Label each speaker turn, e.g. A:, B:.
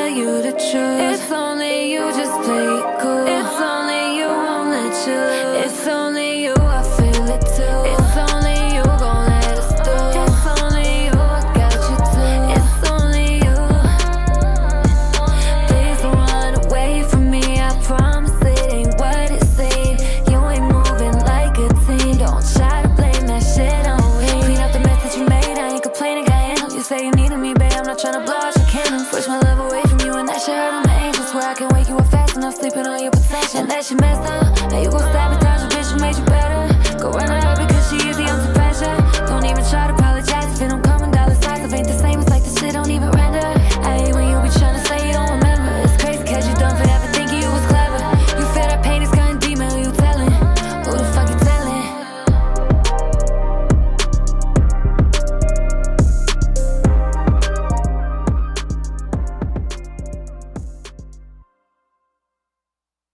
A: tell you the truth. It's only you, just play it cool. It's only you, won't let you lose. It's only you, I feel it too. It's only you, gon' let us do. It's only you, I got you too. It's only you. Please don't run away from me, I promise it ain't what it seems. You ain't moving like a team, don't try to blame that shit on me. Clean up the mess that you made, I ain't complaining, got handled. You say you needed me, babe, I'm not tryna blow out your candle. Push my love away from you and that shit hurt on my angels. Swear I can wake you up fast enough, sleeping on your protection. And that shit messed up, now you gon' sabotage a bitch who made you better. Go run it up